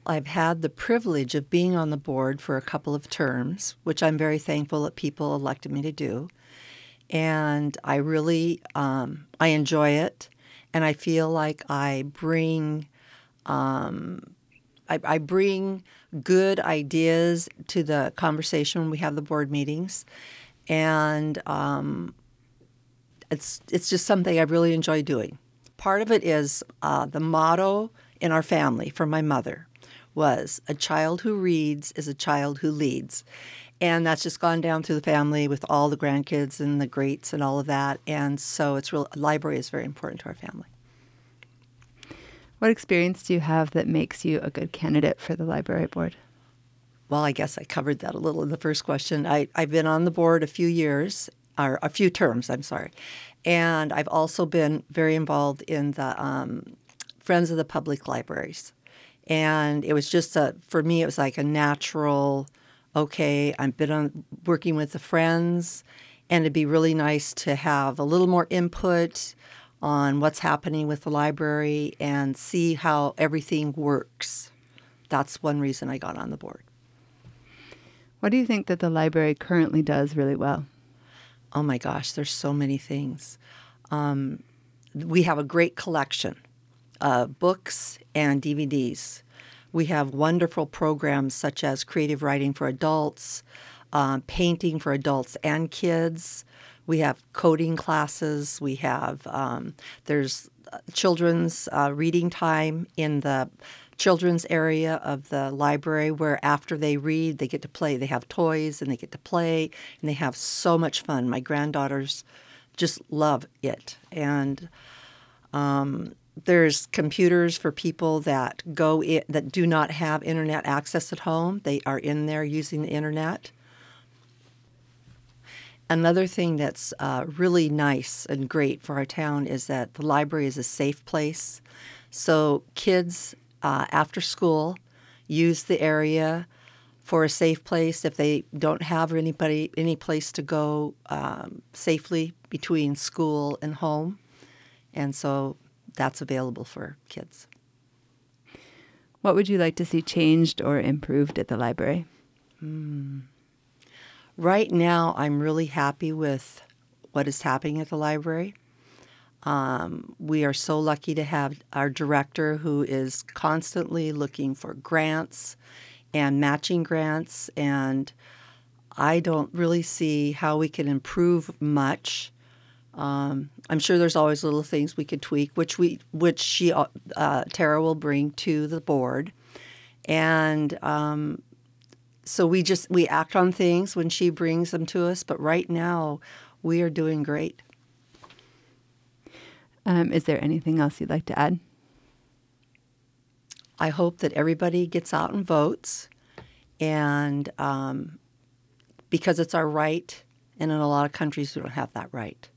I've had the privilege of being on the board for a couple of terms, which I'm very thankful that people elected me to do. And I really I enjoy it, and I feel like I bring good ideas to the conversation when we have the board meetings, and it's just something I really enjoy doing. Part of it is the motto in our family from my mother was a child who reads is a child who leads. And that's just gone down through the family with all the grandkids and the greats and all of that. And so library is very important to our family. What experience do you have that makes you a good candidate for the library board? Well, I guess I covered that a little in the first question. I've been on the board a few years, or a few terms, I'm sorry. And I've also been very involved in the Friends of the Public Libraries. And it was just for me, it was like a natural, okay, I've been working with the Friends, and it'd be really nice to have a little more input on what's happening with the library and see how everything works. That's one reason I got on the board. What do you think that the library currently does really well? Oh my gosh, there's so many things. We have a great collection of books and DVDs. We have wonderful programs such as creative writing for adults, painting for adults and kids. We have coding classes. We have there's children's reading time in the children's area of the library where after they read, they get to play. They have toys and they get to play, and they have so much fun. My granddaughters just love it. And there's computers for people that that do not have internet access at home. They are in there using the internet. Another thing that's really nice and great for our town is that the library is a safe place. So kids after school use the area for a safe place if they don't have any place to go safely between school and home. And so that's available for kids. What would you like to see changed or improved at the library? Right now, I'm really happy with what is happening at the library. We are so lucky to have our director who is constantly looking for grants and matching grants, and I don't really see how we can improve much. I'm sure there's always little things we could tweak, which Tara will bring to the board, and so we act on things when she brings them to us. But right now, we are doing great. Is there anything else you'd like to add? I hope that everybody gets out and votes, and because it's our right, and in a lot of countries we don't have that right.